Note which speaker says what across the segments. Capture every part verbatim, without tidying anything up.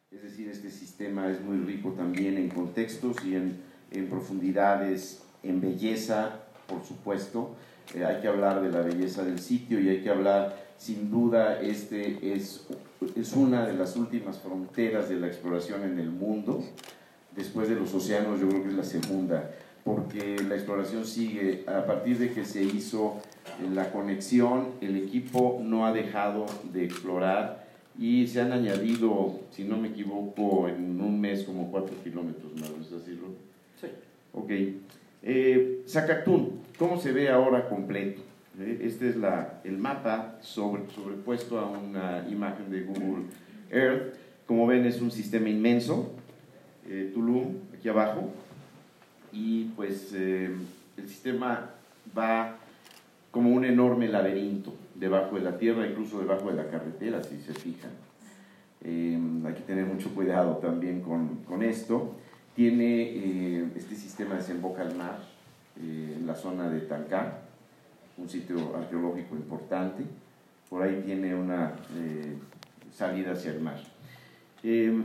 Speaker 1: Es decir, este sistema es muy rico también en contextos y en, en profundidades, en belleza, por supuesto. Eh, hay que hablar de la belleza del sitio y hay que hablar, sin duda, este es, es una de las últimas fronteras de la exploración en el mundo. Después de los océanos, yo creo que es la segunda, porque la exploración sigue. A partir de que se hizo la conexión, el equipo no ha dejado de explorar y se han añadido, si no me equivoco, en un mes como cuatro kilómetros más, ¿es así, Ro?
Speaker 2: Sí.
Speaker 1: Ok. Eh, Zacactún, ¿cómo se ve ahora completo? Eh, este es la, el mapa sobre, sobrepuesto a una imagen de Google Earth. Como ven, es un sistema inmenso. Eh, Tulum, aquí abajo, y pues eh, el sistema va como un enorme laberinto debajo de la tierra, incluso debajo de la carretera, si se fijan. Eh, hay que tener mucho cuidado también con, con esto. Tiene eh, este sistema desemboca al mar eh, en la zona de Tancá, un sitio arqueológico importante. Por ahí tiene una eh, salida hacia el mar. Eh,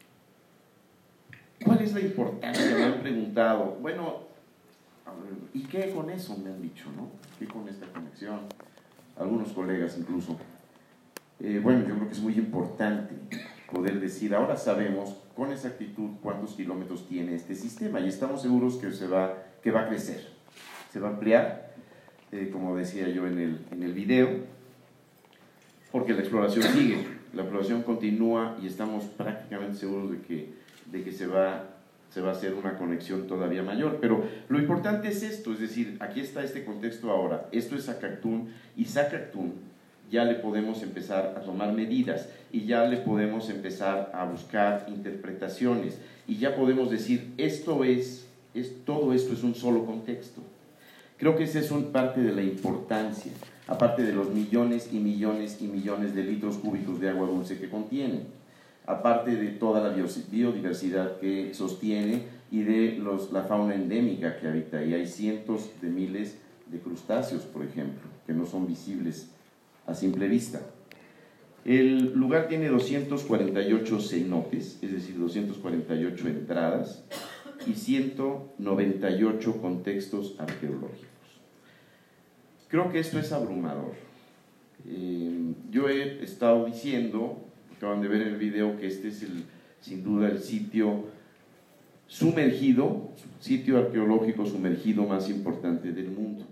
Speaker 1: ¿Cuál es la importancia? Me han preguntado. Bueno, ¿y qué con eso? Me han dicho, ¿no? ¿Qué con esta conexión? Algunos colegas incluso. Eh, bueno, yo creo que es muy importante poder decir, ahora sabemos con exactitud cuántos kilómetros tiene este sistema y estamos seguros que, se va, que va a crecer, se va a ampliar, eh, como decía yo en el, en el video, porque la exploración sigue, la exploración continúa y estamos prácticamente seguros de que de que se va, se va a hacer una conexión todavía mayor. Pero lo importante es esto, es decir, aquí está este contexto ahora, esto es Zacactún, y Zacactún ya le podemos empezar a tomar medidas, y ya le podemos empezar a buscar interpretaciones, y ya podemos decir, esto es, es todo esto es un solo contexto. Creo que esa es una parte de la importancia, aparte de los millones y millones y millones de litros cúbicos de agua dulce que contiene, aparte de toda la biodiversidad que sostiene y de los, la fauna endémica que habita. Y hay cientos de miles de crustáceos, por ejemplo, que no son visibles a simple vista. El lugar tiene doscientos cuarenta y ocho cenotes, es decir, doscientas cuarenta y ocho entradas y ciento noventa y ocho contextos arqueológicos. Creo que esto es abrumador. Eh, yo he estado diciendo, acaban de ver en el video, que este es el, sin duda el sitio sumergido, sitio arqueológico sumergido más importante del mundo.